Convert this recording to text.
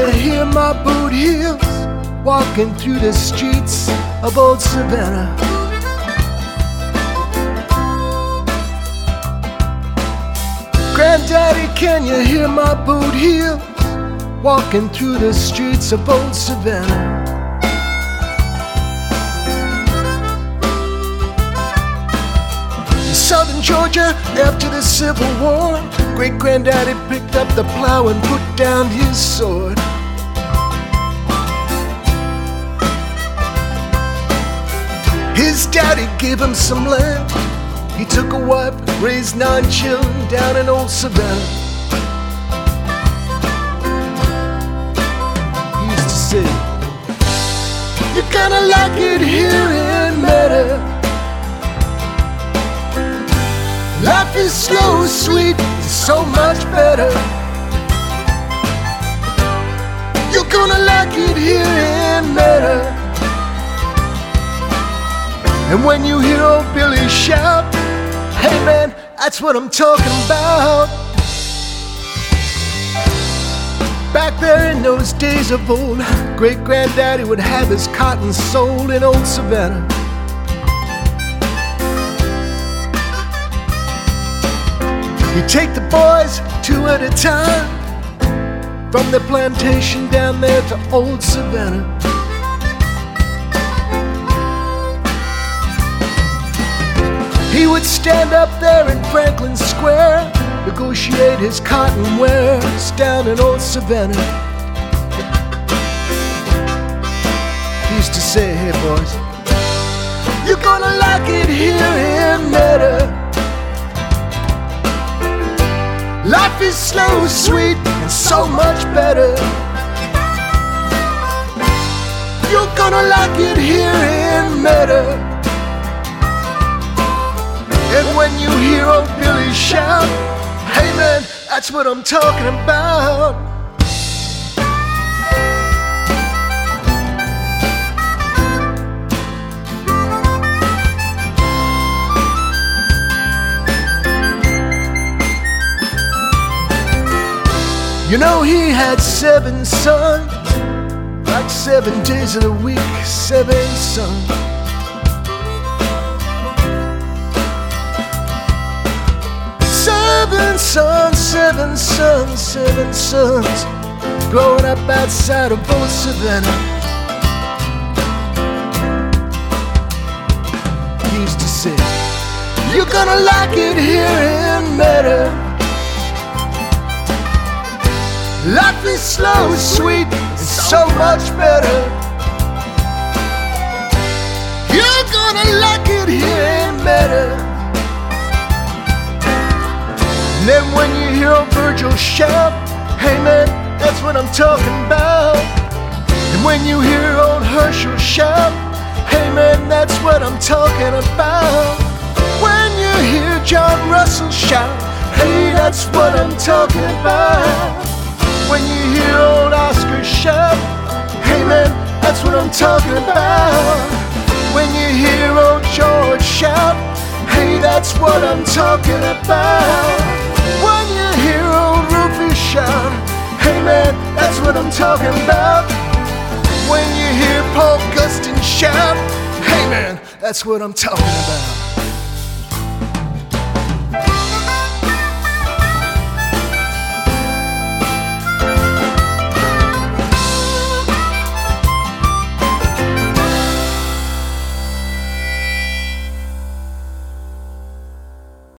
hear my boot heels walking through the streets of old Savannah? Granddaddy, can you hear my boot heels walking through the streets of old Savannah? In southern Georgia, after the Civil War, great-granddaddy picked up the plow and put down his sword. His daddy gave him some land. He took a wife, raised 9 children down in old Savannah. He used to say, "You kinda like it here in Meta. Life is slow, sweet, so much better. You're gonna like it here in Meta." And when you hear old Billy shout, "Hey man, that's what I'm talking about." Back there in those days of old, great-granddaddy would have his cotton sold in old Savannah. He'd take the boys 2 at a time from the plantation down there to old Savannah. He would stand up there in Franklin Square, negotiate his cotton wares down in old Savannah. He used to say, "Hey boys, you're gonna like it here in Meta. Life is slow, sweet, and so much better. You're gonna like it here in Meta." And when you hear old Billy shout, "Hey man, that's what I'm talking about." You know, he had 7 sons, like 7 days of the week, 7 sons. Seven sons, growing up outside of old Savannah. He used to say, "You're gonna like it here in Meta. Life is slow, sweet, and so much better. You're gonna like it here in Meta." And then when you hear old Virgil shout, "Hey man, that's what I'm talking about." And when you hear old Herschel shout, "Hey man, that's what I'm talking about." When you hear John Russell shout, "Hey, that's what I'm talking about." When you hear old Oscar shout, "Hey man, that's what I'm talking about." When you hear old George shout, "Hey, that's what I'm talking about." When you hear old Rufus shout, "Hey man, that's what I'm talking about." When you hear Paul Gustin shout, "Hey man, that's what I'm talking about."